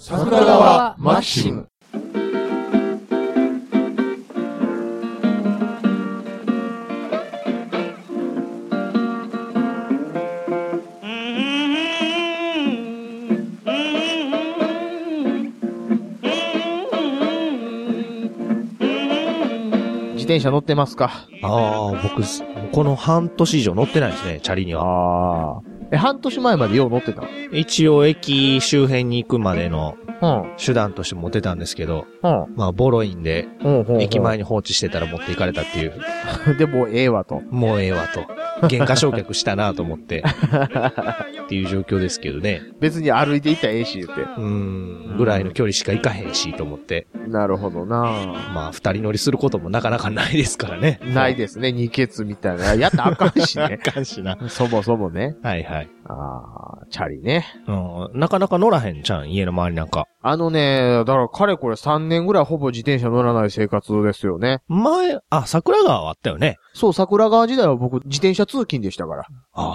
桜川マキシム。 自転車乗ってますか？ 僕、この半年以上乗ってないですね、チャリには。 半年前までよう乗ってた？ 一応駅周辺に行くまでのうん。 手段として持ってたんですけど、 うん。 まあ、ボロいんで、 うん。 駅前に放置してたら持っていかれたっていう、 でもええわと。 もうええわと。原価償却したなと思って、っていう状況ですけどね。 別に歩いて行ったらええし言って。 ぐらいの距離しか行かへんしと思って。 なるほどな。 まあ、二人乗りすることもなかなかないですからね。 ないですね、二ケツみたいな。やったらあかんしね。 あかんしな。 そもそもね。 はいはい。 チャリね。 なかなか乗らへんじゃん、家の周りなんか。 だからかれこれ3年ぐらいほぼ自転車乗らない生活ですよね。 桜川はあったよね。 そう、桜川時代は僕自転車通勤でしたから。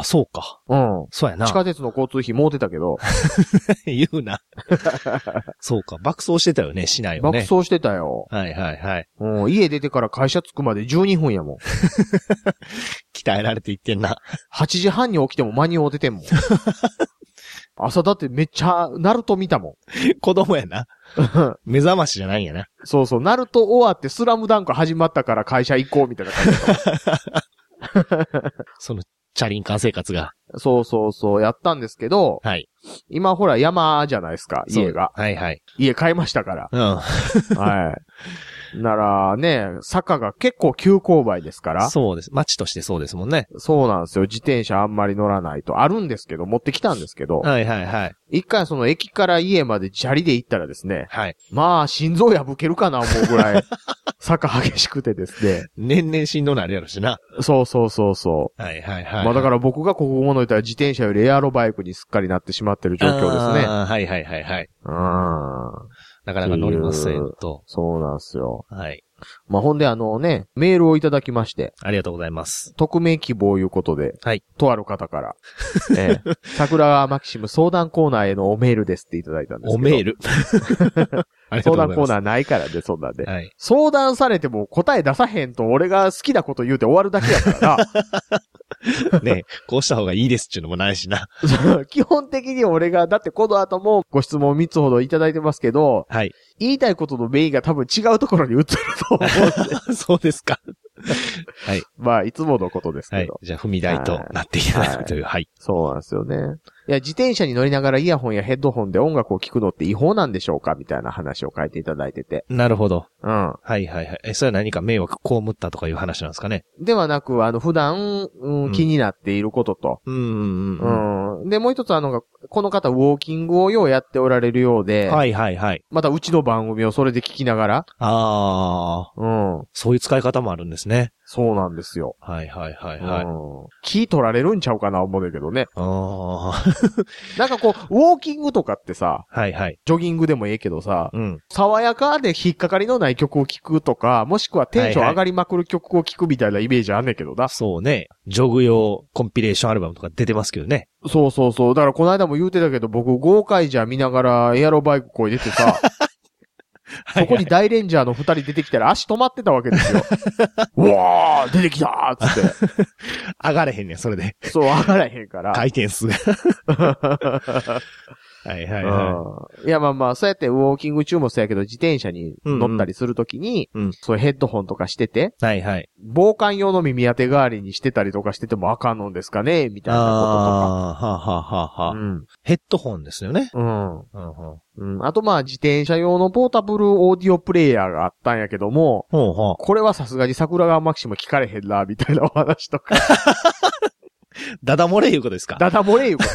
そうか。 うん。 そうやな。 地下鉄の交通費儲てたけど。 言うな。そうか、爆走してたよね、市内をね。 爆走してたよ。 はいはいはい。 家出てから会社着くまで12分やもん。 鍛えられていってんな。 8時半に起きても間に合うててんもん。朝だってめっちゃ、ナルト見たもん。子供やな。目覚ましじゃないんやな。 そうそう、ナルト終わってスラムダンク始まったから会社行こうみたいな感じだった。 その、チャリンカー生活が。 そうそうそう、やったんですけど、 はい。 今ほら山じゃないですか、家が。 はいはい。 家買いましたから。 うん。 はい。ならね、坂が結構急勾配ですから。 そうです。街としてそうですもんね。 そうなんですよ。自転車あんまり乗らないと。あるんですけど、持ってきたんですけど。 はいはいはい。 一回その駅から家までチャリで行ったらですね。 はい。 まあ、心臓破けるかな思うぐらい、坂激しくてですね。 年々しんどなるやろしな。 そうそうそうそう。 はいはいはい。 まあだから僕がここ物言ったら自転車よりエアロバイクにすっかりなってしまってる状況ですね。 はいはいはいはい。なかなか乗りませんと。 そうなんですよ。 はい。 まあほんでメールをいただきまして。 ありがとうございます。 匿名希望いうことで。 はい。 とある方から。桜川マキシム相談コーナーへのおメールですっていただいたんですけど。 おメール相談コーナーないからで、そんなんで。 はい。 相談されても答え出さへんと俺が好きなこと言うて終わるだけやからな。 ねこうした方がいいですっていうのもないしな。 基本的に俺が、だってこの後もご質問3つほどいただいてますけど、 はい。 言いたいことのメインが多分違うところに移ると思うんで。 そうですか。はい。 まあ、いつものことですけど。 はい。じゃあ、踏み台となっていただくという、はい。 そうなんですよね。いや、自転車に乗りながらイヤホンやヘッドホンで音楽を聴くのって違法なんでしょうかみたいな話を書いていただいてて。 なるほど。 うん。 はいはいはい。それは何か迷惑被ったとかいう話なんですかね。 ではなく、普段、気になっていることと。で、もう一つこの方、ウォーキングをようやっておられるようで。 はいはいはい。 また、うちの番組をそれで聞きながら。そういう使い方もあるんですね。 そうなんですよ。 はいはいはいはい。 気取られるんちゃうかな思うんだけどね。なんかこう、ウォーキングとかってさ、 はいはい。 ジョギングでもええけどさ、爽やかで引っかかりのない曲を聴くとか、もしくはテンション上がりまくる曲を聴くみたいなイメージあんねんけどな。 そうね。ジョグ用コンピレーションアルバムとか出てますけどね。 そうそうそう。だからこの間も言うてたけど、僕、豪快じゃ見ながらエアロバイクこいでてさ、そこに大レンジャーの2人出てきたら足止まってたわけですよ。うわー出てきたーつって。 上がれへんねん、それで。 そう、上がらへんから。 回転数が。はいはいはい。 いやまあまあ、そうやってウォーキング中もそうやけど、自転車に乗ったりするときに、そういうヘッドホンとかしてて、 はいはい。 防寒用の耳当て代わりにしてたりとかしててもあかんのですかねみたいなこととか。 はあはあはあはあ。ヘッドホンですよね。 あとまあ自転車用のポータブルオーディオプレイヤーがあったんやけども、これはさすがに桜川マキシム聞かれへんな、みたいなお話とか。 ダダ漏れいうことですか？ ダダ漏れいうこと。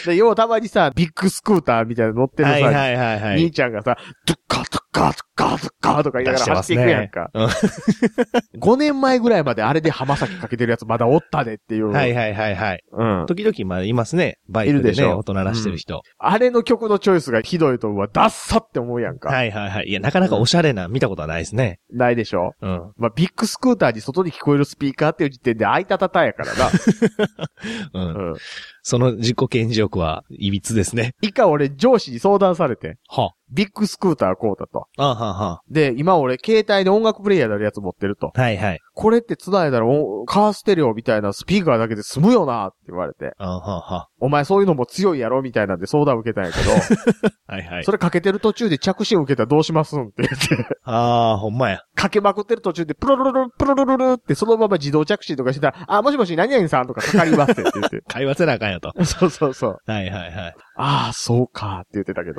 で、要はたまにさ、ビッグスクーターみたいなの乗ってるさ、兄ちゃんがさ、ドゥッカードゥッカードゥッカーズッカーとか言いながら走っていくやんか。5年前ぐらいまであれで浜崎かけてるやつまだおったでっていう。 はいはいはいはい。 うん。 時々まだいますね。バイクでね、音鳴らしてる人。 あれの曲のチョイスがひどいと、ダッサって思うやんか。 はいはいはい。いや、なかなかおしゃれな、見たことはないですね。 ないでしょ。 うん。 まあ、ビッグスクーターに外に聞こえるスピーカーっていう時点であいたたたやからな。 うん。その自己顕示欲はいびつですね。 一回俺上司に相談されて。 は。 ビッグスクーター買うたと。 あはは。 で、今俺携帯で音楽プレイヤーなるやつ持ってると。 はいはい。これって繋いだらカーステレオみたいなスピーカーだけで済むよなって言われて。 あはは。 お前そういうのも強いやろみたいなんで相談受けたんやけど。 はいはい。 それかけてる途中で着信受けたらどうしますんって言って。 ああ、ほんまや。 かけまくってる途中でプロロロロプロロロロってそのまま自動着信とかしてたら、あ、もしもし何々さんとかかかりますって言って。 会話せなあかんやと。 そうそうそう。 はいはいはい。 ああ、そうかって言ってたけど。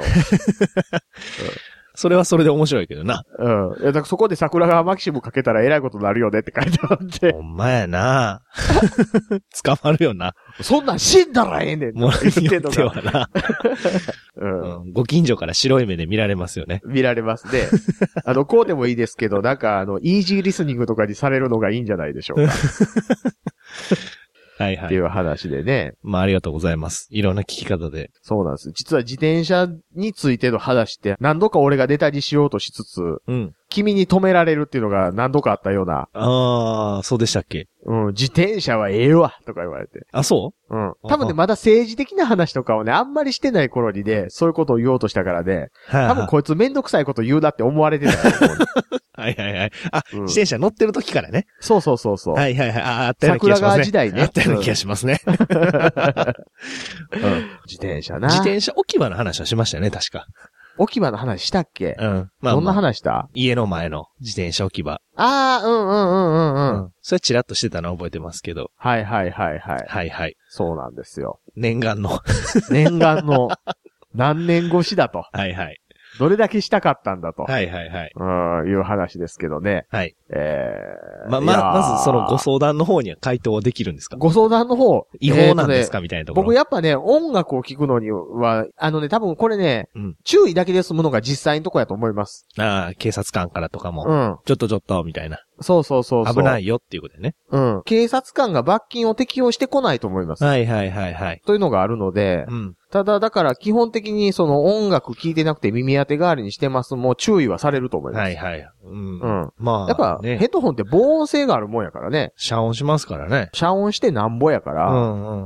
それはそれで面白いけどな。 うん。いや、だからそこで桜川マキシムかけたら偉いことになるよねって書いてあって。 ほんまやな。捕まるよな。 そんなん死んだらええねん。 もう言ってはな。 うん。 ご近所から白い目で見られますよね。 見られますね。こうでもいいですけど、なんかイージーリスニングとかにされるのがいいんじゃないでしょうか。 はいはい。 っていう話でね。 まあありがとうございます。いろんな聞き方で。 そうなんです。実は自転車についての話って何度か俺がネタにしようとしつつ、 うん。 君に止められるっていうのが何度かあったような。 ああ、そうでしたっけ？ うん、自転車はええわとか言われて。 あ、そう？ うん。多分ね、まだ政治的な話とかをね、あんまりしてない頃にね、そういうことを言おうとしたからね、多分こいつめんどくさいこと言うなって思われてたと思う。 はいはいはい。あ、自転車乗ってる時からね。 そうそうそうそう。 はいはいはい。あったような気がしますね。 桜川時代ね。 あったような気がしますね。 自転車な。 自転車置き場の話はしましたよね、確か。 置き場の話したっけ？ うん。 まあ、どんな話した？ 家の前の自転車置き場。 ああ、うん。 それチラッとしてたのは覚えてますけど。 はいはいはいはい。 はいはい。 そうなんですよ。 念願の。 念願の何年越しだと。 はいはい。 どれだけしたかったんだと。 はいはいはい。 いう話ですけどね。 はい。まずそのご相談の方には回答はできるんですか？ ご相談の方。 違法なんですかみたいなところ。 僕やっぱね、音楽を聴くのには、多分これね、注意だけで済むのが実際のとこやと思います。 ああ、警察官からとかも。ちょっと、みたいな。 そう。 危ないよっていうことでね。 うん。警察官が罰金を適用してこないと思います。 はい。 というのがあるので、ただだから基本的にその音楽聴いてなくて耳当て代わりにしてますも注意はされると思います。はい。まあ、やっぱ、ヘッドホンって防音性があるもんやからね。 遮音しますからね。 遮音してなんぼやから。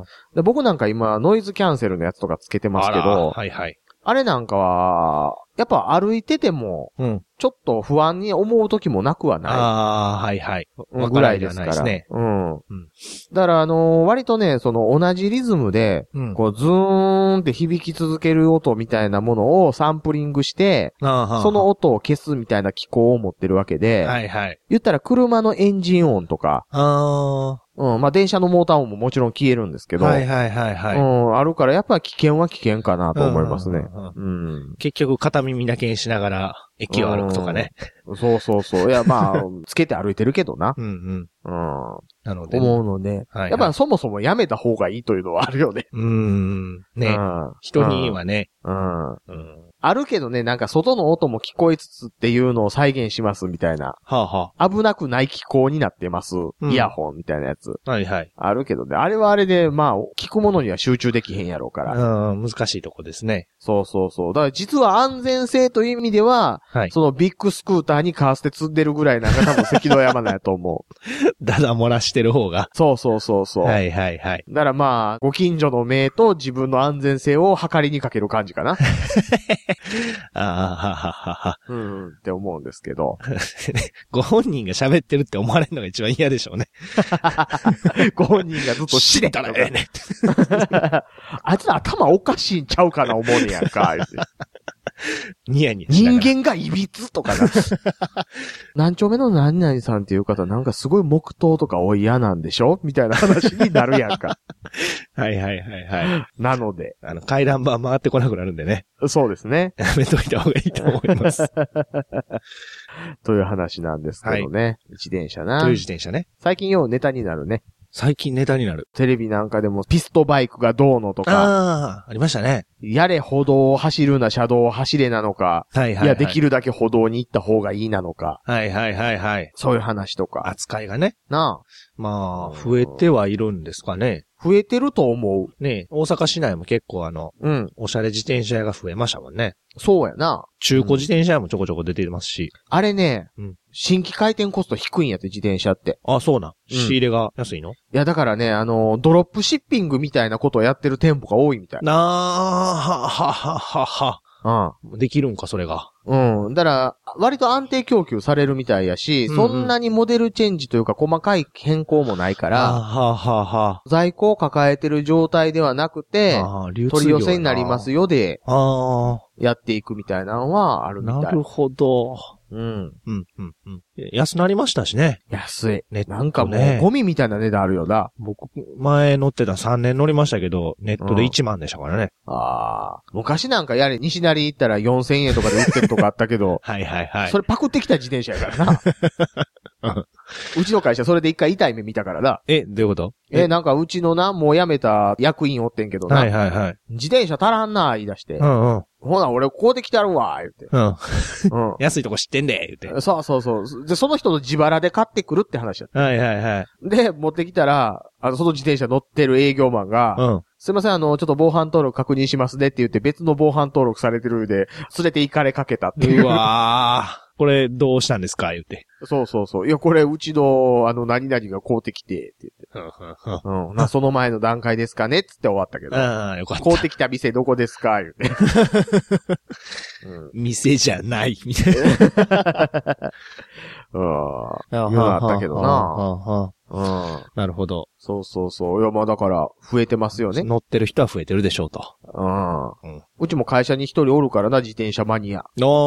で僕なんか今ノイズキャンセルのやつとかつけてますけど、あれなんかは、やっぱ歩いてても、ちょっと不安に思う時もなくはない。 ああ、 ぐらいですから。だから割とね、その同じリズムで、こうズーンって響き続ける音みたいなものをサンプリングして、その音を消すみたいな機構を持ってるわけで、言ったら車のエンジン音とか、まあ電車のモーター音ももちろん消えるんですけど、あるからやっぱり危険は危険かなと思いますね。 結局片耳だけにしながら駅を歩くとかね。 そう。いやまあ、つけて歩いてるけどな。 なので。 思うので、やっぱそもそもやめた方がいいというのはあるよね。 ね。人にはね。 あるけどね、なんか外の音も聞こえつつっていうのを再現しますみたいな。危なくない機構になってます。イヤホンみたいなやつ。あるけどね、あれはあれで、まあ、聞くものには集中できへんやろうから。 難しいとこですね。 そう。だから実は安全性という意味では、そのビッグスクーターにカーステ積んでるぐらいなんか多分関戸山なんやと思う。 だだ漏らしてる方が。 そう。 はい。 だからまあ、ご近所の目と自分の安全性を測りにかける感じかな。って思うんですけど。 ご本人が喋ってるって思われるのが一番嫌でしょうね。 ご本人がずっと知れたらええねん。あいつら頭おかしいんちゃうかな思うねやんか。 ニヤニヤ人間がいびつとかな。何丁目の何々さんっていう方なんかすごい木刀とかお嫌なんでしょみたいな話になるやんか。 はい。 なので。 回覧板回ってこなくなるんでね。 そうですね。 やめといた方がいいと思います。 という話なんですけどね。自転車な。 という自転車ね。 最近ようネタになるね。 最近ネタになる。 テレビなんかでもピストバイクがどうのとか。 ありましたね。 やれ歩道を走るな、車道を走れなのか、 はいはい。 いや、できるだけ歩道に行った方がいいなのか、 はいはいはいはい。 そういう話とか。 扱いがね。 なまあ、増えてはいるんですかね。 あ、増えてると思う。 ね、大阪市内も結構うん。 おしゃれ自転車屋が増えましたもんね。 そうやな。 中古自転車屋もちょこちょこ出てますし。 あれね、 うん新規回転コスト低いんやって、自転車って。 あ、そうな。仕入れが安いの？ いや、だからね、ドロップシッピングみたいなことをやってる店舗が多いみたい。 なあ、ははははは。できるんか、それが。 うん。だから、割と安定供給されるみたいやし、 うんうんそんなにモデルチェンジというか細かい変更もないかはら、 ははは。 在庫を抱えてる状態ではなくて、 流取り寄せになりますよ。 よで、 あやっていくみたいなのはあるあ、 みたい。 なるほど。 うん。 うん、うん、うん。安なりましたしね。 安い。 ネットねなんかもう、ゴミみたいな値段あるよな。 僕、前乗ってた3年乗りましたけど、ネットで1万でしたからね。 ああ。昔なんかやれ、西成行ったら4000円とかで売ってるとかあったけど、 はいはいはい。 それパクってきた自転車やからな。うちの会社それで一回痛い目見たからな。 どういうこと？ なんかうちのな、もう辞めた役員おってんけどな。 はいはいはい。 自転車足らんな、言い出して。 うんうん。 ほな、俺こうできてやるわ、言って。 うん。 う安いとこ知ってんで、言うん。そうそうそう。で、その人の自腹で買ってくるって話だった。 はいはいはい。 で、持ってきたら、その自転車乗ってる営業マンが、 うん。 すいません、ちょっと防犯登録確認しますねって言って別の防犯登録されてるんで、連れて行かれかけたっていう。 うわー。これどうしたんですか言うて。 そうそうそう。いや、これうちの、何々が買うてきて、って言って。うん。その前の段階ですかねっつって終わったけど。 ああ、よかった。 買うてきた店どこですか言うて。 店じゃない、みたいな。 いうのあったけどな。 なるほど。 そうそうそう。いや、まあだから、増えてますよね。 乗ってる人は増えてるでしょうと。 うちも会社に一人おるからな、自転車マニア。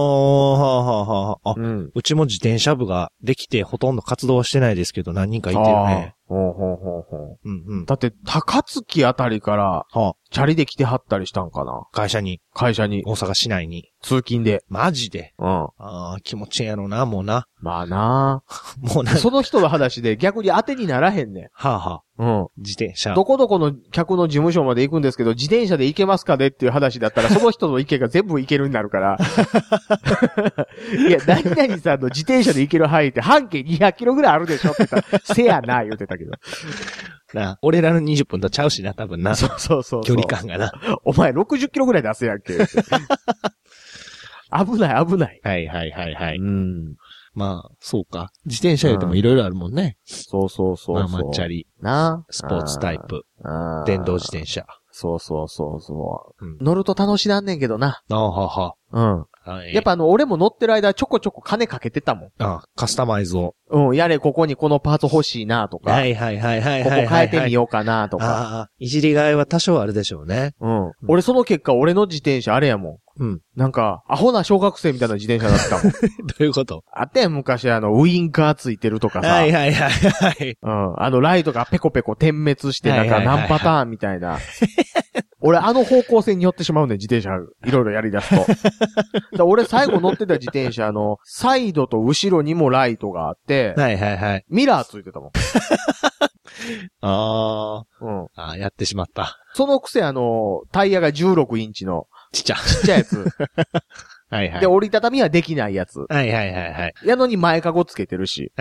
うちも自転車部ができてほとんど活動はしてないですけど、何人かいてるね。 だって、高槻あたりから、チャリで来てはったりしたんかな。 会社に。 大阪市内に。 通勤で。 マジで。 ああ、気持ちいいやろな、もうな。 まあな。 もうな。 その人の話で逆に当てにならへんねん。 自転車。 どこどこの客の事務所まで行くんですけど、自転車で行けますかねっていう話だったら、その人の意見が全部行けるになるから。いや、何々さんの自転車で行ける範囲って半径200キロぐらいあるでしょって言ったら、せやな、言うてたけど。 な、俺らの20分とちゃうしな、多分な。 そう。 距離感がな。 お前60キロぐらい出すやんけ。危ない、危ない。 はい。まあ、そうか。自転車言うてもいろいろあるもんね。 そう。 まあ、抹茶り。スポーツタイプ。電動自転車。 そう。乗ると楽しなんねんけどな。やっぱ俺も乗ってる間ちょこちょこ金かけてたもん。 カスタマイズを。 やれ、ここにこのパーツ欲しいなとか。 はい。 ここ変えてみようかなとか。 いじりがいは多少あるでしょうね。 俺その結果、俺の自転車あれやもん。なんか、アホな小学生みたいな自転車だったもん。 どういうこと？ あったやん、昔ウインカーついてるとかさ。 はい。 ライトがペコペコ点滅してなんか何パターンみたいな。俺方向性に寄ってしまうねん、自転車。いろいろやり出すと。俺最後乗ってた自転車サイドと後ろにもライトがあって。ミラーついてたもん。 やってしまった。 そのくせタイヤが16インチの。ちっちゃいやつ。で、折りたたみはできないやつ。やのに前かごつけてるし。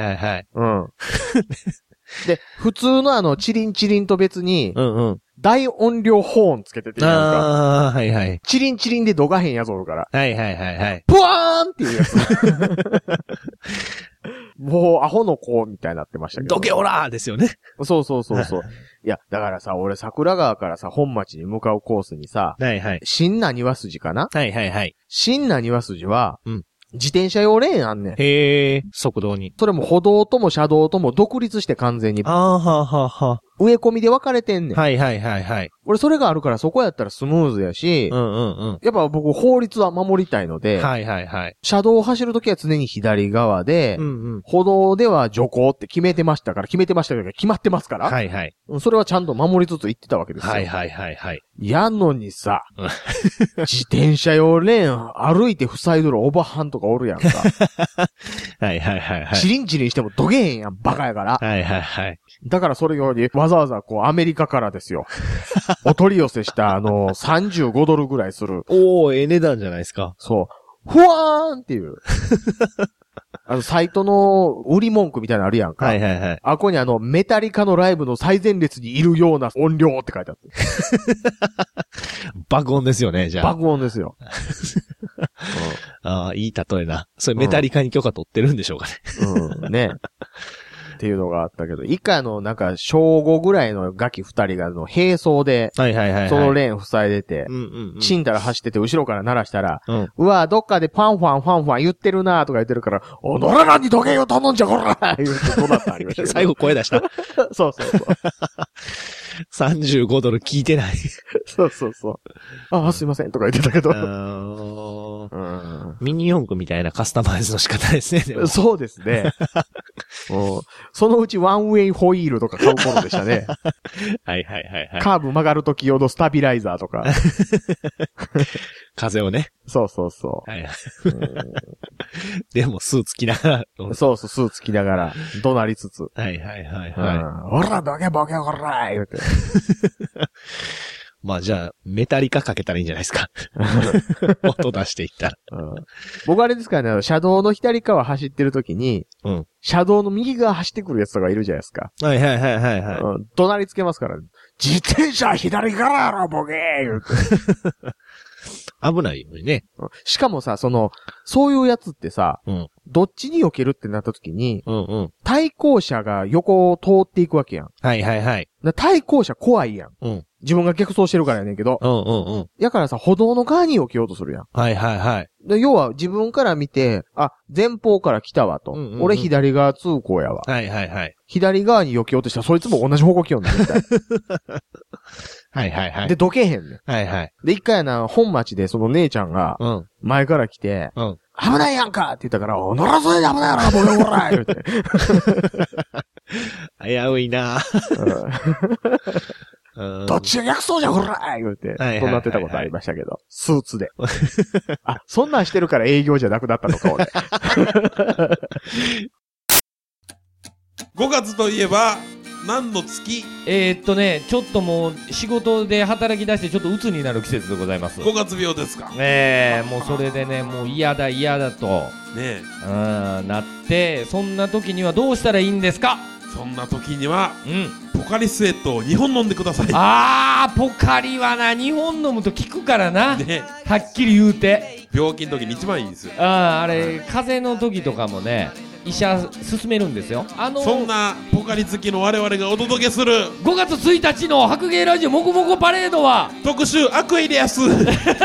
で、普通のチリンチリンと別に、大音量ホーンつけてて、なんか。チリンチリンでどがへんやつおるから。ブワーンっていうやつ。もう、アホの子みたいになってましたけど。 どけおらーですよね。 そう。いや、だからさ、俺桜川からさ、本町に向かうコースにさ、新名庭筋かな？新名庭筋は、自転車用レーンあんねん。 速道に。 それも歩道とも車道とも独立して完全に。植え込みで分かれてんねん。俺それがあるからそこやったらスムーズやし、やっぱ僕法律は守りたいので、車道を走るときは常に左側で、歩道では徐行って決めてましたから、決まってますから、それはちゃんと守りつつ言ってたわけですよ。やのにさ、自転車用レーン歩いて塞いどるおばはんとかおるやんか。チリンチリンしてもどげへんやん、バカやから。だからそれよりわわざわざこうアメリカからですよ。お取り寄せした$35ぐらいする。 おー、値段じゃないですか。 そう。ふわーんっていう。サイトの売り文句みたいなのあるやんか。 はいはいはい。 あこにメタリカのライブの最前列にいるような音量って書いてあって。 爆音ですよね、じゃあ。 爆音ですよ。 ああ、いい例えな。それメタリカに許可取ってるんでしょうかね。 うん、ね。っていうのがあったけど、一回なんか、小5ぐらいのガキ二人が並走で、 はいはいはい、はい。 そのレーン塞いでて、 うんうんうん。 チンタラ走ってて、後ろから鳴らしたら、 うん、 うわ、どっかでパンファンファンファン言ってるなとか言ってるから、おのららに時計を頼んじゃこら言うてどうなったありましたけど。 最後声出した。 そうそうそう。 $35聞いてない。 そうそうそう。あ、すいませんとか言ってたけど。 ミニ四駆みたいなカスタマイズの仕方ですね。でもそうですね。そのうちワンウェイホイールとか買う頃でしたね。 はいはいはいはい。 カーブ曲がるとき用のスタビライザーとか。 風をね。 そうそうそう。 はいはい。でもスーツ着ながら。 そうそう、スーツ着ながら、怒鳴りつつ。 はいはいはいはほら、どけボケほら言うて。 まあじゃあ、メタリカかけたらいいんじゃないですか。音出していったら。 僕あれですからね、車道の左側走ってる時に、 うん、 車道の右側走ってくるやつとかいるじゃないですか。 はいはいはいはいはい。 怒鳴りつけますから、ね、自転車左からやろ、ボケ言うて。 危ないよね。 しかもさ、そういうやつってさ、 うん、 どっちに避けるってなった時に、 うんうん、 対向車が横を通っていくわけやん。 はいはいはい。 対向車怖いやん。 うん、 自分が逆走してるからやねんけど。 うんうんうん。 やからさ、歩道の側に避けようとするやん。 はいはいはい。 で要は自分から見て、あ、前方から来たわと。俺左側通行やわ。 はいはいはい。 左側に避けようとしたら、そいつも同じ方向来よんねん、絶対。 はいはいはい。 で、どけへんねん。 はいはい。 で、一回本町でその姉ちゃんが、前から来て、 うん、 危ないやんかって言ったから、おのらそれで危ないやろ、ボケほら言うて。 危ういなどっちが逆走じゃほら言うて、そうなってたことありましたけど、スーツで。あ、そんなんしてるから営業じゃなくなったのか、俺。 5月といえば、何の月？ ちょっともう仕事で働き出してちょっと鬱になる季節でございます。 5月病ですか？ もうそれでね、もう嫌だとねなって、そんな時にはどうしたらいいんですか？ そんな時には、ポカリスエットを2本飲んでください。 ポカリはな、2本飲むと効くからな、ね、はっきり言うて。 病気の時に一番いいですよ。 あれ、風邪の時とかもね、医者勧めるんですよ。 そんなポカリ好きの我々がお届けする 5月1日の白芸ラジオもこもこパレードは特集アクエリアス。 そっ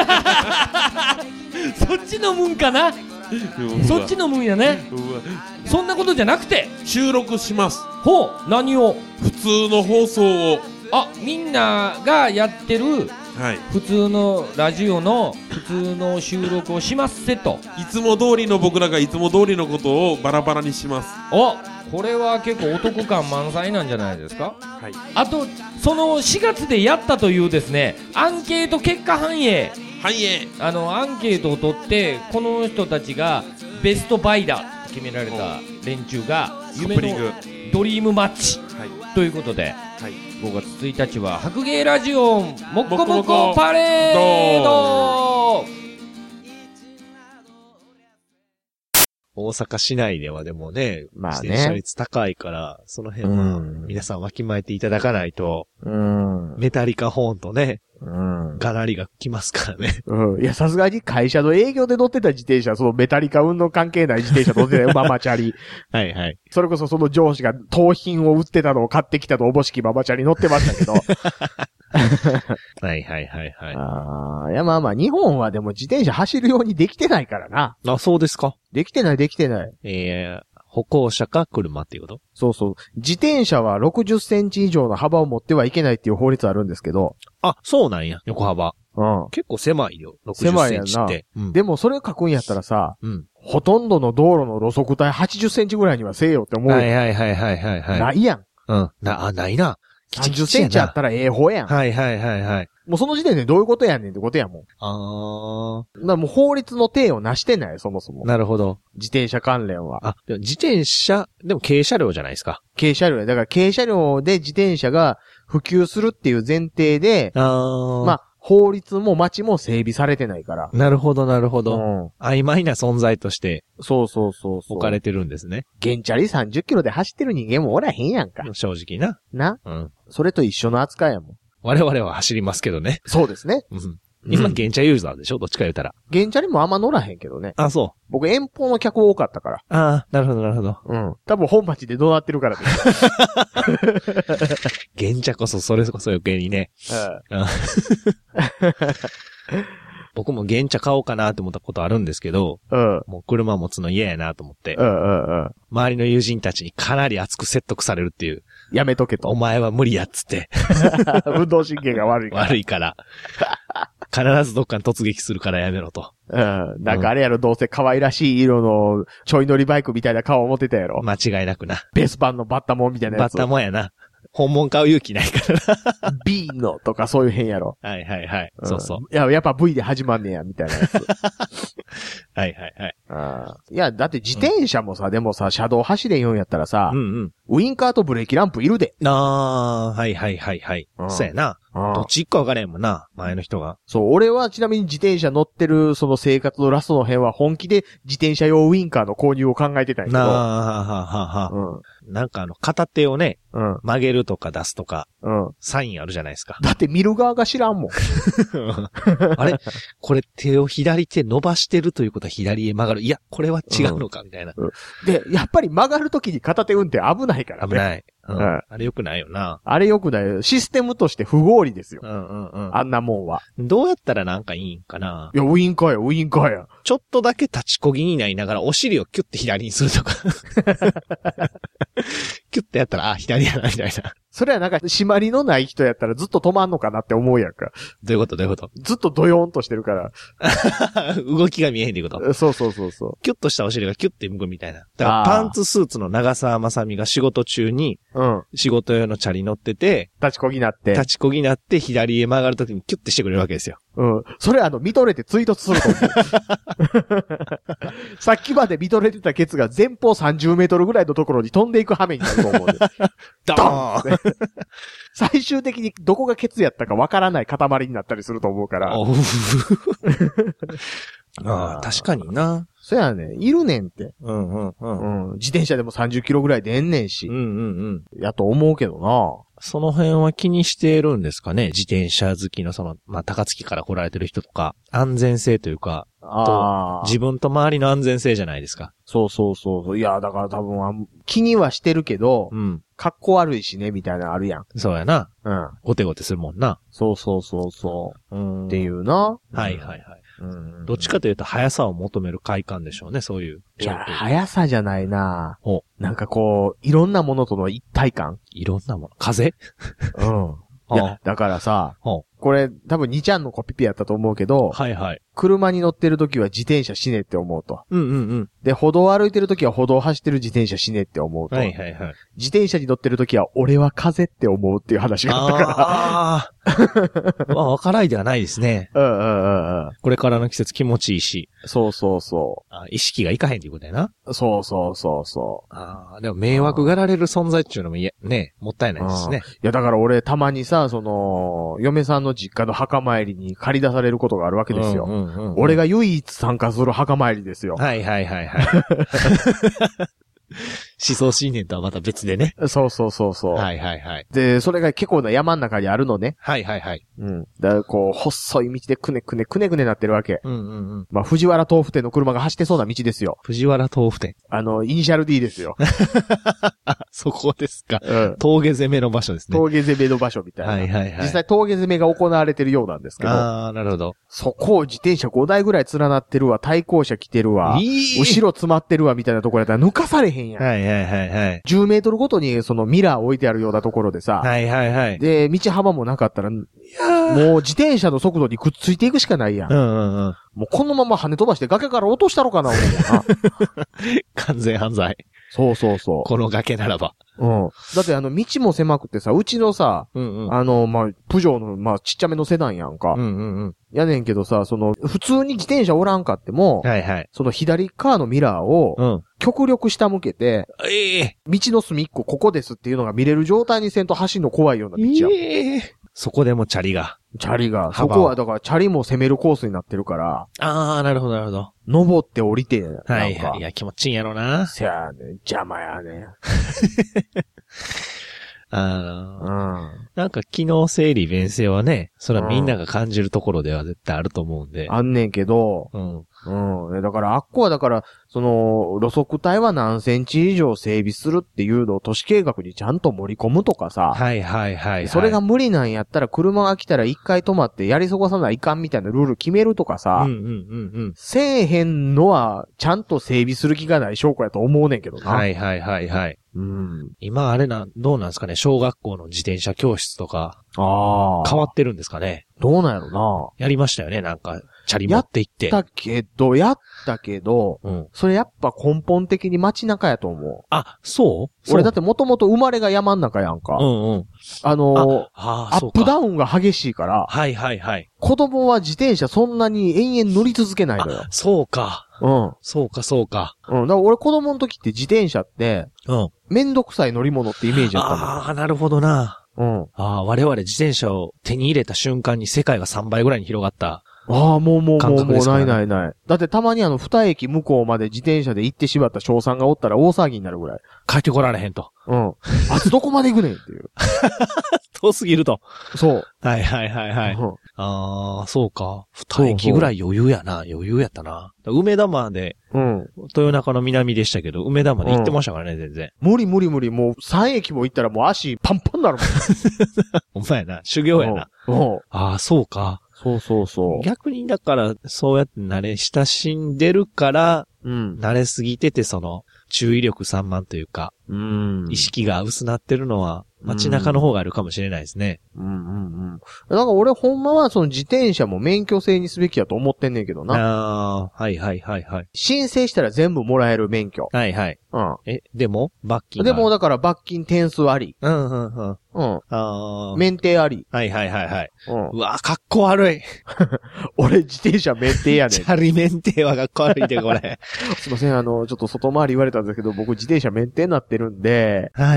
ちのもんかな。そっちのもんやね。そんなことじゃなくて収録します。 ほう、何を？ 普通の放送を。 みんながやってる普通のラジオの普通の収録をしますせと。 いつも通りの僕らがいつも通りのことをバラバラにします。 これは結構お得感満載なんじゃないですか。 はい。 あとその4月でやったというですね、アンケート結果反映。アンケートを取って、この人たちがベストバイだと決められた連中が夢のドリームマッチということで、5月1日は白芸ラジオもっこもこパレード。 大阪市内ではでもね、 まあね、 自転車率高いから、その辺は皆さんわきまえていただかないと、メタリカホーンとね、ガラリが来ますからね。 いや、さすがに会社の営業で乗ってた自転車、そのメタリカ運動関係ない自転車乗ってたよ、ママチャリ。 はいはい。 それこそその上司が盗品を売ってたのを買ってきたとおぼしきママチャリ乗ってましたけど。 はいはいはいはい。 いやまあまあ、日本はでも自転車走るようにできてないからな。 そうですか。 できてない。 歩行者か車っていうこと？ そうそう。自転車は60センチ以上の幅を持ってはいけないっていう法律あるんですけど。 そうなんや、横幅。結構狭いよ、60センチって。 でもそれ書くんやったらさ、ほとんどの道路の路側帯80センチぐらいにはせえよって思うよ。 はいはいはいはいはい。 ないやん。 ないな。 30センチあったらええ方やん。 はいはいはいはい。 もうその時点でどういうことやねんってことやもん。だからもう法律の体をなしてない、そもそも。 なるほど。 自転車関連は。 あ、でも自転車、でも軽車両じゃないですか。 軽車両や。だから軽車両で自転車が普及するっていう前提で、まあ、法律も街も整備されてないから。 なるほどなるほど。曖昧な存在として。 そうそうそう。 置かれてるんですね。 原チャリ30キロで走ってる人間もおらへんやんか。 正直な。 な。うん。それと一緒の扱いやもん。 我々は走りますけどね。 そうですね。 うん。今、原チャユーザーでしょどっちか言うたら。 原チャリもあんま乗らへんけどね。 あ、そう。 僕遠方の客多かったから。 ああ、なるほどなるほど。 うん。多分本町でどうなってるからです。 原チャこそそれこそ余計にね。僕も原チャ買おうかなって思ったことあるんですけど、もう車持つの嫌やなと思って、周りの友人たちにかなり熱く説得されるっていう。 やめとけと。 お前は無理やっつって。 運動神経が悪いから。 悪いから。必ずどっかに突撃するからやめろと。 なんかあれやろ、どうせ可愛らしい色のちょい乗りバイクみたいな顔を持ってたやろ。 間違いなくな。 ベース版のバッタモンみたいなやつ。 バッタモンやな。本物買う勇気ないからな。 B のとかそういう変やろ。 はいはいはい。そうそう。 いや、やっぱ V で始まんねや、みたいなやつ。 はいはいはい。いや、だって自転車もさ、でもさ、車道走れんようんやったらさ、ウインカーとブレーキランプいるで。 はいはいはいはい。そうやな。どっち行くか分からへんもんな、前の人が。そう、 俺はちなみに自転車乗ってるその生活のラストの辺は本気で自転車用ウインカーの購入を考えてたんやけど。 なんか片手をね、曲げるとか出すとか、サインあるじゃないですか。 だって見る側が知らんもん。 あれこれ手を左手伸ばしてるということは左へ曲がる。いや、これは違うのか、みたいな。 で、やっぱり曲がるときに片手運転危ないからね。 危ない。あれ良くないよな。 あれ良くない。システムとして不合理ですよ。あんなもんは。 どうやったらなんかいいんかな。 いや、ウインカーや。 ちょっとだけ立ちこぎになりながらお尻をキュッて左にするとか。キュッてやったら、左やな、みたいな。 それはなんか、締まりのない人やったらずっと止まんのかなって思うやんか。 どういうことずっとドヨーンとしてるから。 動きが見えへんっていうこと。 そう。キュッとしたお尻がキュッて向くみたいな。だからパンツスーツの長澤まさみが仕事中に、仕事用のチャリ乗ってて、 立ちこぎなって左へ曲がるときにキュッてしてくれるわけですよ。 それ見とれて追突すると思う。さっきまで見とれてたケツが前方30メートルぐらいのところに飛んでいく羽目になると思う。 ドーン最終的にどこがケツやったかわからない塊になったりすると思うから。 確かにな。 そうやね。いるねんって。自転車でも30キロぐらい出んねんし。やと思うけどな。 その辺は気にしてるんですかね。自転車好きの高槻から来られてる人とか、安全性というか、自分と周りの安全性じゃないですか。 そう。いや、だから多分、気にはしてるけど、格好悪いしね、みたいなのあるやん。 そうやな。ごてごてするもんな。 そう。っていうな。 はい。どっちかというと速さを求める快感でしょうね、そういう。 いや、速さじゃないな。なんかこう、いろんなものとの一体感。 いろんなもの。風？ いや、だからさ、これ多分2ちゃんのコピペやったと思うけど、車に乗ってる時は自転車死ねって思うと。で、歩道を歩いてる時は歩道を走ってる自転車死ねって思うと。自転車に乗ってる時は俺は風って思うっていう話があったから。 わからないではないですね。これからの季節気持ちいいし。 そう。 意識がいかへんっていうことやな。 そう。 でも迷惑がられる存在っていうのももったいないですね。 いや、だから俺たまにさ、嫁さんの実家の墓参りに借り出されることがあるわけですよ。俺が唯一参加する墓参りですよ。 はい。思想信念とはまた別でね。 そう。 はい。 で、それが結構な山の中にあるのね。 はい。 だからこう、細い道でくねくねなってるわけ。まあ、藤原豆腐店の車が走ってそうな道ですよ。 藤原豆腐店。 イニシャル D ですよ。 そこですか。峠攻めの場所ですね。 峠攻めの場所みたいな。実際峠攻めが行われてるようなんですけど。 なるほど。 そこを自転車5台ぐらい連なってるわ、対向車来てるわ、後ろ詰まってるわみたいなところやったら抜かされへんやん。10メートルごとにそのミラー置いてあるようなところでさ。で、道幅もなかったら、もう自転車の速度にくっついていくしかないやん。もうこのまま跳ね飛ばして崖から落としたろかな、思うな。 完全犯罪。 そうそうそう。 この崖ならば。 うん。だって道も狭くてさ、うちのさ、 うんうん、 まあ、プジョーの、まあ、ちっちゃめのセダンやんか。 うんうんうん。 やねんけどさ、普通に自転車おらんかっても、 はいはい。 その左側のミラーを、極力下向けて、道の隅っこここですっていうのが見れる状態にせんと走るの怖いような道や。 そこでもチャリが。そこはだからチャリも攻めるコースになってるから。 ああ、なるほどなるほど。 登って降りて。 はいはい。いや、気持ちいいんやろな。 せやね邪魔やねなんか機能性利便性はね、それはみんなが感じるところでは絶対あると思うんで。 あんねんけど、だから、あっこはだから、路側帯は何センチ以上整備するっていうのを都市計画にちゃんと盛り込むとかさ。 はいはいはい、 それが無理なんやったら車が来たら一回止まってやり過ごさないかんみたいなルール決めるとかさ。せえへんのはちゃんと整備する気がない証拠やと思うねんけどな。 はいはいはいはい。今どうなんですかね、小学校の自転車教室とか。変わってるんですかね。 どうなんやろな。 やりましたよね、なんか。チャリ持って行って。 やったけど、それやっぱ根本的に街中やと思う。 あ、そう俺だってもともと生まれが山ん中やんか。アップダウンが激しいから。 はいはいはい。 子供は自転車そんなに延々乗り続けないのよ。 そうか。そうかそうか。 だから俺子供の時って自転車って、めんどくさい乗り物ってイメージだったの。 ああ、なるほどな。我々自転車を手に入れた瞬間に世界が3倍ぐらいに広がった。 もうない。だってたまに2駅向こうまで自転車で行ってしまった小3がおったら大騒ぎになるぐらい。 帰ってこられへんと。 あとどこまで行くねんっていう。 遠すぎると。 そう。 はいはいはいはい。そうか。2駅ぐらい余裕やったな。梅田まで、豊中の南でしたけど、梅田まで行ってましたからね、全然。 無理。もう3駅も行ったらもう足パンパンになるもん。 ほんまやな。修行やな。そうか。 そう。 逆にだから、そうやって慣れ親しんでるから、慣れすぎてて注意力散漫というか、意識が薄なってるのは、街中の方があるかもしれないですね。 だから俺ほんまは自転車も免許制にすべきやと思ってんねんけどな。はいはい。 申請したら全部もらえる免許。 はいはい。でも罰金でもだから罰金点数あり。免停あり。 はい。うわ、かっこ悪い。 俺自転車免停やねん。 チャリ免停はかっこ悪いで、これ。 すいません、ちょっと外回り言われたんですけど、僕自転車免停になってるんで。 はい。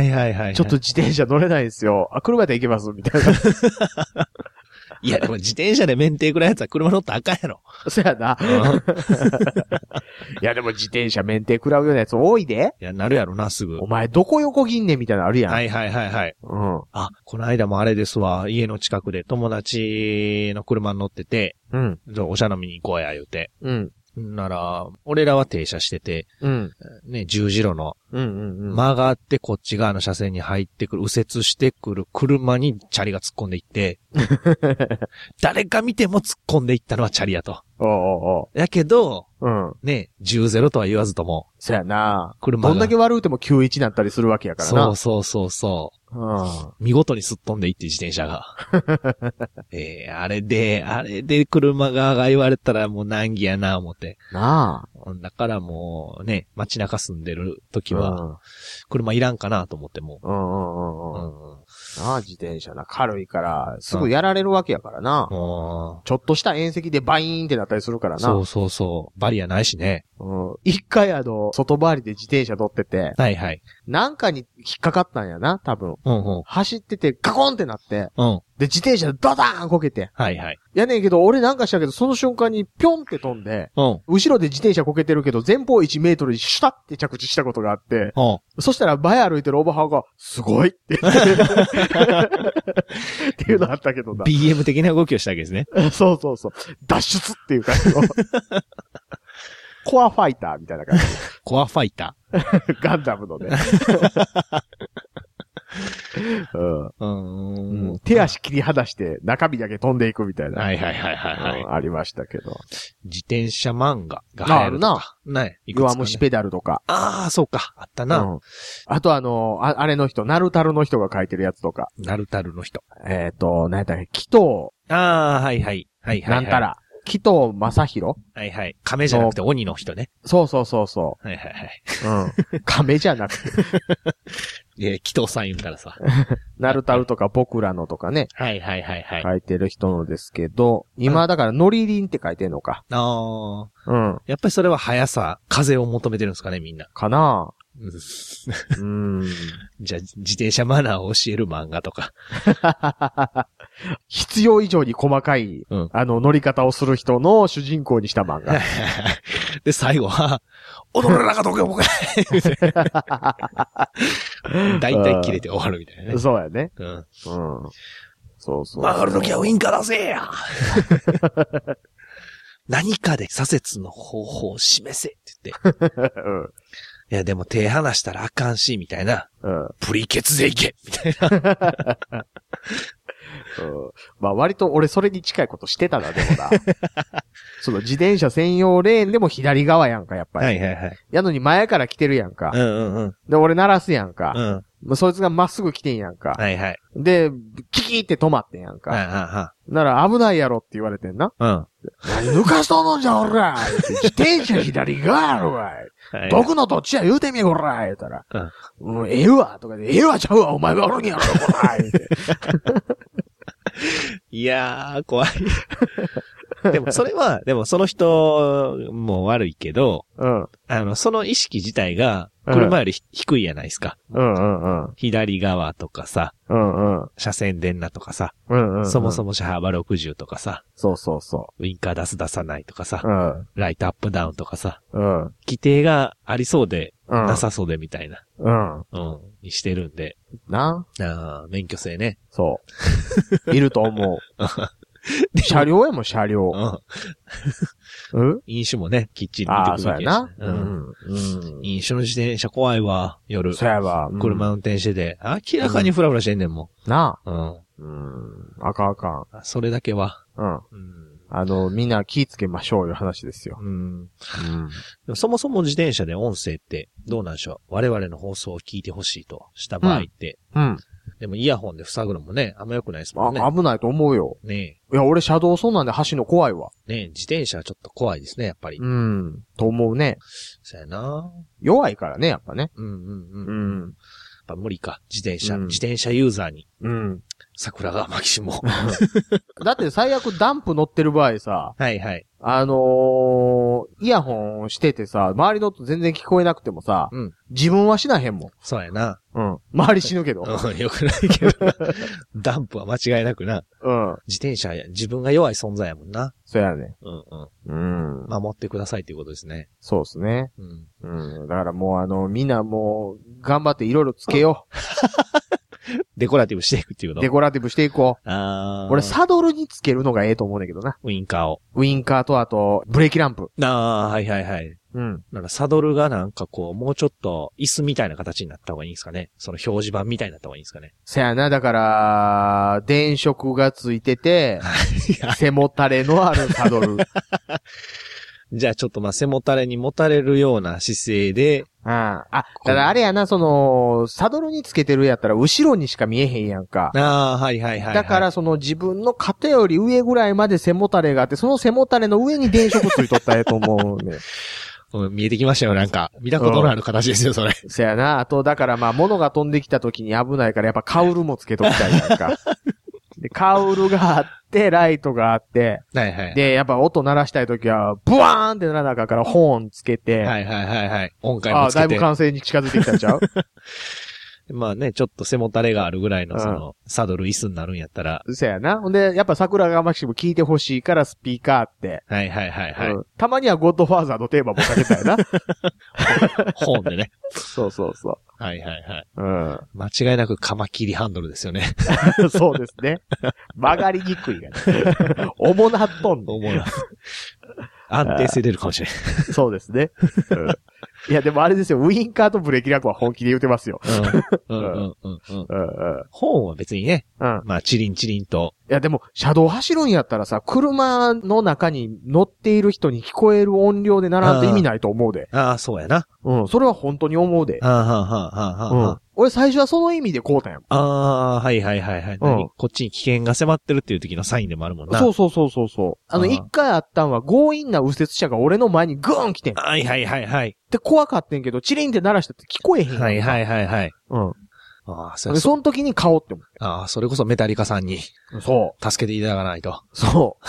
ちょっと自転車乗れないんですよ。車で行けますみたいな。 いや、でも自転車で免停くらいやつは車乗ったらあかんやろ。 そうやな。いや、でも自転車免停食らうようなやつ多いで。 いや、なるやろな、すぐ。 お前どこ横切んねんみたいなのあるやん。 はい。この間もあれですわ、家の近くで友達の車に乗ってて、お茶飲みに行こうや、言うて。なら、俺らは停車してて、十字路の、曲がってこっち側の車線に入ってくる、右折してくる車にチャリが突っ込んでいって、誰か見ても突っ込んでいったのはチャリやと。やけど、10-0とは言わずとも。 そやな。 車どんだけ悪うても9-1になったりするわけやからな。 そう。見事にすっ飛んでいって自転車が。あれで車側が言われたらもう難儀やな思って。 なあ。 だからもうね、街中住んでる時は、車いらんかなと思っても。 なあ、自転車な。軽いから、すぐやられるわけやからな。ちょっとした縁石でバイーンってなったりするからな。 そう。バリアないしね。 一回外回りで自転車乗ってて。 はいはい。 なんかに引っかかったんやな、多分。走っててガコンってなって。で、自転車でドダーンこけて。 はいはい。 やねんけど、俺なんかしたけど、その瞬間にピョンって飛んで、後ろで自転車こけてるけど、前方1メートルにシュタって着地したことがあって、そしたら前歩いてるおばはんが、すごいってっていうのあったけどな。 BM 的な動きをしたわけですね。 そう。脱出っていう感じの。コアファイターみたいな感じ。 コアファイターガンダムのね。手足切り離して中身だけ飛んでいくみたいな。 はい。 ありましたけど。 自転車漫画が流行るとか。 ね。弱虫ペダルとか。 そうか。あったな。 あとあれの人、ナルタルの人が書いてるやつとか。 ナルタルの人。 何やったっけ、キトはい。 なんたら。 紀藤正宏。 はいはい。亀じゃなくて鬼の人ね。 そうそうそうそう。はいはいはい。 うん。亀じゃなくて。 紀藤さん言うからさ。 ナルタルとか僕らのとかね。 はいはいはいはい。 書いてる人のですけど、今だからノリリンって書いてんのか。 ああ。 うん。 やっぱりそれは速さ、風を求めてるんですかね、みんな。 かなじゃあ、自転車マナーを教える漫画とか。 必要以上に細かい、乗り方をする人の主人公にした漫画。 で、最後は、踊らなかどけぼか大体切れて終わるみたいなね。 そうやね。 うん。 そうそう。 曲がるときはウインカー出せや何かで左折の方法を示せって言って。いや、でも手離したらあかんし、みたいな。プリケツでいけみたいな。 まあ割と俺それに近いことしてたな、でもな。その自転車専用レーンでも左側やんか、やっぱり。 はいはいはい。 やのに前から来てるやんか。で、俺鳴らすやんか。そいつがまっすぐ来てんやんか。 はいはい。 で、キキーって止まってんやんか。なら危ないやろって言われてんな。何抜かしとんのんじゃ、おら自転車左側やろがい。僕のどっちや言うてみ、こら言うたら。ええわとかで、ええわちゃうわ、お前がおるんやろ、こら言うて。 いやー、怖い。でもそれは、でもその人も悪いけど、その意識自体が車より低いやないですか。左側とかさ、車線電なとかさ、そもそも車幅60とかさ、 そうそうそう。 ウインカー出さないとかさ、ライトアップダウンとかさ、規定がありそうで、なさそうでみたいな、にしてるんで。免許制ね。 そう。いると思う。車両やもん、車両。 飲酒もね、きっちり見てくる。 そうやな。 飲酒の自転車怖いわ、夜。 そうやわ。 車運転してて、明らかにフラフラしてんねんもん。 なあ。あかんあかん。 それだけは。 みんな気ぃつけましょういう話ですよ。 そもそも自転車で音声ってどうなんでしょう。我々の放送を聞いてほしいとした場合って。でもイヤホンで塞ぐのもね、あんま良くないですもんね。 危ないと思うよ。 ねえ。いや、俺車道そんなんで走るの怖いわ。 ねえ、自転車はちょっと怖いですね、やっぱり。 と思うね。 そうやな。 弱いからね、やっぱね。 やっぱ無理か。自転車ユーザーに。桜川マキシモ。 だって最悪ダンプ乗ってる場合さ。 はいはい。 イヤホンしててさ、周りの音全然聞こえなくてもさ、自分は死なへんもん。 そうやな。 周り死ぬけど。 よくないけどな。ダンプは間違いなくな。自転車や、自分が弱い存在やもんな。 そうやね。 守ってくださいっていうことですね。 そうですね。だからもうみんなもう、頑張っていろいろつけよう。 デコラティブしていくっていうこと。 デコラティブしていこう。俺サドルにつけるのがええと思うんだけどな。 ウインカーを。 ウインカーとあと、ブレーキランプ。 はいはいはい。なんかサドルがなんかこう、もうちょっと椅子みたいな形になった方がいいんですかね。その表示板みたいになった方がいいんですかね。 そやな、だから、電飾がついてて、背もたれのあるサドル。 じゃあちょっと背もたれにもたれるような姿勢で。 だからあれやな、サドルにつけてるやったら後ろにしか見えへんやんか。 はいはいはい。 だから自分の肩より上ぐらいまで背もたれがあって、その背もたれの上に電飾ついとったらええと思うね。 見えてきましたよ、なんか。見たことのある形ですよ、それ。 そやな。あと、だから物が飛んできた時に危ないから、やっぱカウルもつけときたいやんか。で、カウルがあって、ライトがあって、で、やっぱ音鳴らしたい時は、ブワーンってならなあかんから、ホーンつけて、 音階もつけて。 だいぶ完成に近づいてきたんちゃうまあね、ちょっと背もたれがあるぐらいのサドル椅子になるんやったら。 そやな。ほんで、やっぱ桜川マキシム聞いてほしいからスピーカーって。たまにはゴッドファーザーのテーマもかけたいな。 本でね。 そう。 間違いなくカマキリハンドルですよね。 そうですね。曲がりにくいがね。重なっとんの。 安定性出るかもしれない。 そうですね。いや、でもあれですよ、ウインカーとブレーキランプは本気で言ってますよ。 ホーンは別にね、まあ、チリンチリンといやでも、車道走るんやったらさ、車の中に乗っている人に聞こえる音量でならんと意味ないと思うで。 ああ、そうやな。 うん、それは本当に思うで。俺最初はその意味でこうたんや。 ああ、はいはいはいはい。こっちに危険が迫ってるっていう時のサインでもあるもんな。 そう。一回あったんは強引な右折車が俺の前にグーン来てん。 はいはいはいはい。 で、怖かってんけど、チリンって鳴らしたって聞こえへんやん。 はいはいはいはい。 うん。 ああ、 その時に買おうって思って。 ああ、それこそメタリカさんに。 そう。 助けていただかないと。 そう。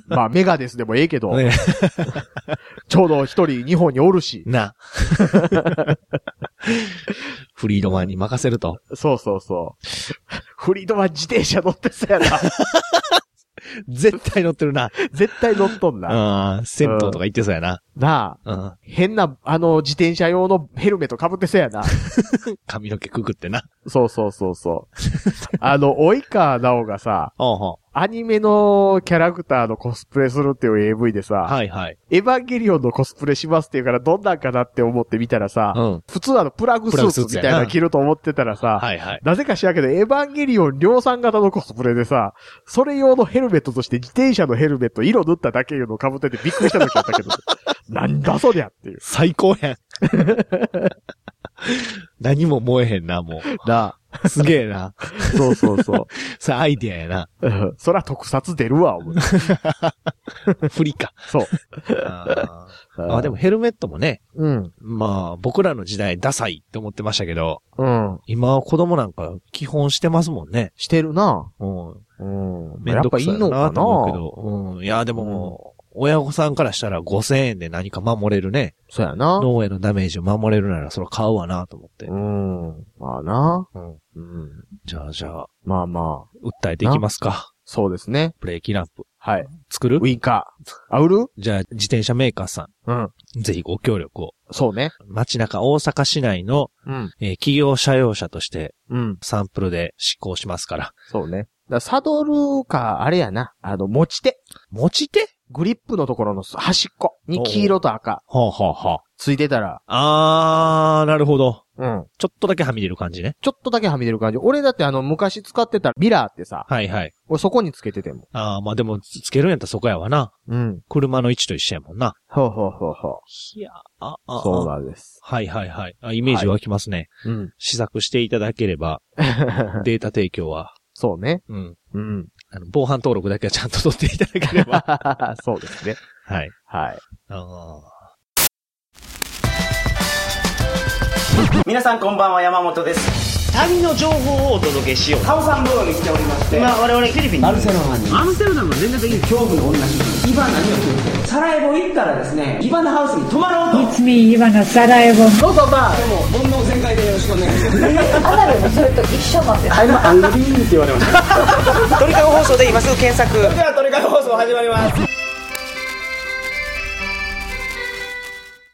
まあ、メガデスでもええけど。ね、ちょうど一人日本におるし。 な。フリードマンに任せると。 そう。フリードマン自転車乗ってそうやな。 絶対乗ってるな。 絶対乗っとんな。 銭湯とか行ってそうやな。 なあ。変な、自転車用のヘルメット被ってそうやな。 髪の毛くくってな。 そう。及川直がさ、アニメのキャラクターのコスプレするっていう AV でさ、 はいはい。 エヴァンゲリオンのコスプレしますっていうからどんなんかなって思ってみたらさ、普通プラグスーツみたいなの着ると思ってたらさ、 はいはい。 なぜか知らんけど、エヴァンゲリオン量産型のコスプレでさ、それ用のヘルメットとして自転車のヘルメット色塗っただけいうのを被っててびっくりした時あったけど、なんだそりゃっていう。 最高やん。何も燃えへんな、もう。 なあ。すげえな。 そう。 それアイディアやな。 そら特撮出るわ、思う。 不利か。 そう。 でもヘルメットもね。 うん。 まあ、僕らの時代ダサいって思ってましたけど。 うん。 今子供なんか基本してますもんね。 してるな。 めんどくさいなと思うけど。いや、でも、親御さんからしたら5000円で何か守れるね。 そうやな。 脳へのダメージを守れるならそれ買うわなと思って。 まあな。 じゃあ。 まあ。 訴えていきますか。 そうですね。 ブレーキランプ。 はい。 作る？ ウィンカー。売る？ じゃあ、自転車メーカーさん。ぜひご協力を。 そうね。 街中大阪市内の、企業車用車として、サンプルで施行しますから。 そうね。サドルか、あれやな。持ち手。 持ち手？ グリップのところの端っこに黄色と赤。ついてたら。 なるほど。ちょっとだけはみ出る感じね。 ちょっとだけはみ出る感じ。俺だって昔使ってたミラーってさ。 はいはい。 俺そこにつけてても。 まあでも、つけるんやったらそこやわな。車の位置と一緒やもんな。 ほう。 いや、 そうなんです。 はい。イメージ湧きますね。試作していただければ、データ提供は。 そうね。 防犯登録だけはちゃんと取っていただければ。 そうですね。 はい。 皆さんこんばんは、山本です。 旅の情報をお届けしよう。 カオサンブーに来ておりまして、 今我々フィリピンにバルセロナに。 アムステルダムは全然的に恐怖の女主人イバナにを連れてサラエボ行ったらですね、イバナハウスに泊まろうと。 It's me イバナサラエボ。 どうぞバー。でも煩悩全開でよろしくお願いします。 アナルもそれと一緒なんです。 I'm angry って言われました。 鳥かご放送で今すぐ検索。 それでは鳥かご放送始まります。